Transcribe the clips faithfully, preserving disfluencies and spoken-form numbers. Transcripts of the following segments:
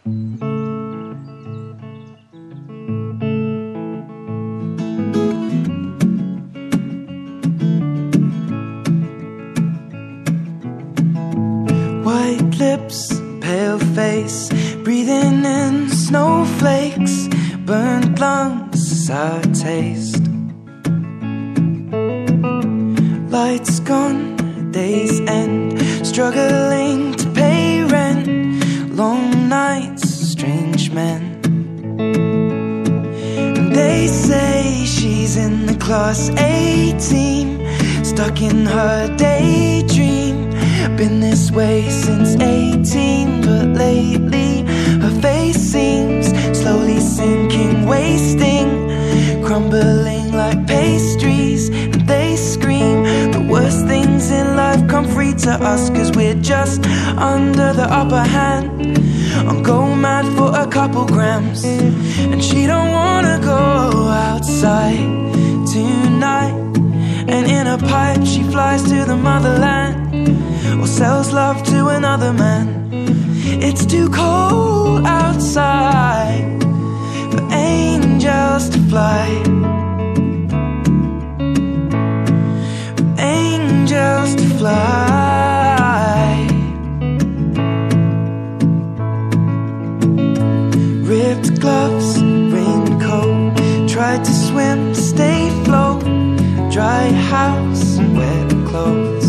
White lips, pale face, breathing in snowflakes, burnt lungs, sour taste. Lights gone, day's end, struggling to pay rent, long nights, strange men. And they say she's in the class A team, stuck in her daydream. Been this way since eighteen, but lately her face seems slowly sinking, wasting, crumbling like pastries. And they scream the worst things in life come free to us, cause we're just under the upper hand. I'm going mad for a couple grams, and she don't wanna go outside tonight. And in a pipe she flies to the motherland, or sells love to another man. It's too cold outside for angels to fly, for angels to fly. Ripped gloves, raincoat, tried to swim, stay afloat. Dry house, wet clothes,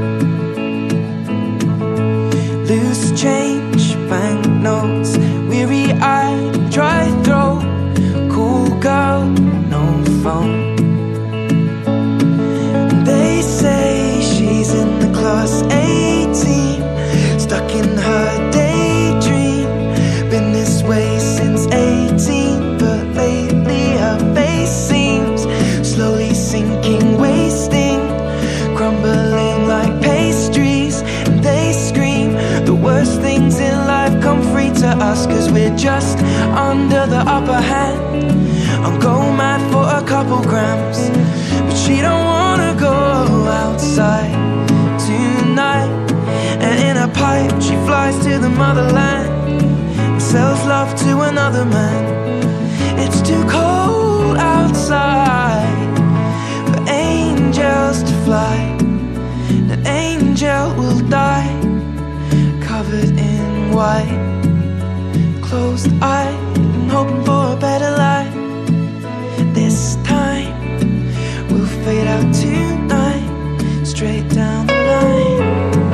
loose change, banknotes, weary-eyed, dry throat, cool girl, no phone. They say she's in the class A team, stuck in her daydream. Been this way since eighteen, but lately her face seems slowly sinking, wasting, crumbling like pastries. And they scream the worst things in life come free to us, cause we're just under the upper hand. I'm going mad for a couple grams, but she don't wanna go outside tonight. And in a pipe she flies to the motherland, and sells love to another man. It's too cold outside for angels to fly. An angel will die, covered in white, closed eyed and hoping for a better life. This time we'll fade out tonight, straight down the line.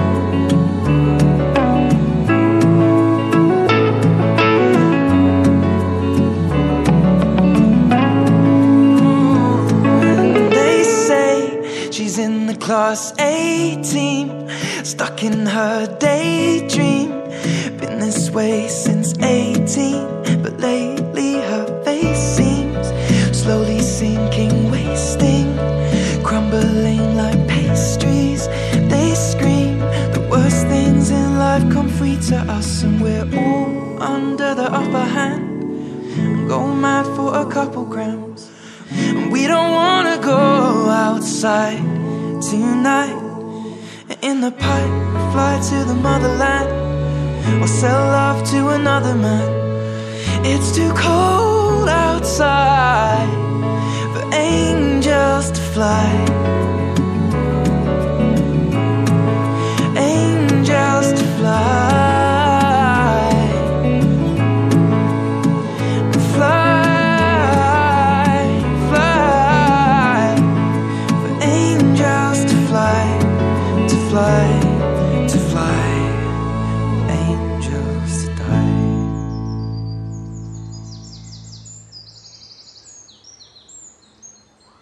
In the class A team, stuck in her daydream. Been this way since eighteen, but lately her face seems slowly sinking, wasting, crumbling like pastries. They scream the worst things in life come free to us, and we're all under the upper hand. I'm going mad for a couple grams, and we don't wanna go outside tonight. In the pipe, fly to the motherland, or sell love to another man. It's too cold outside for angels to fly, angels to fly, fly, fly, for angels to fly, to fly.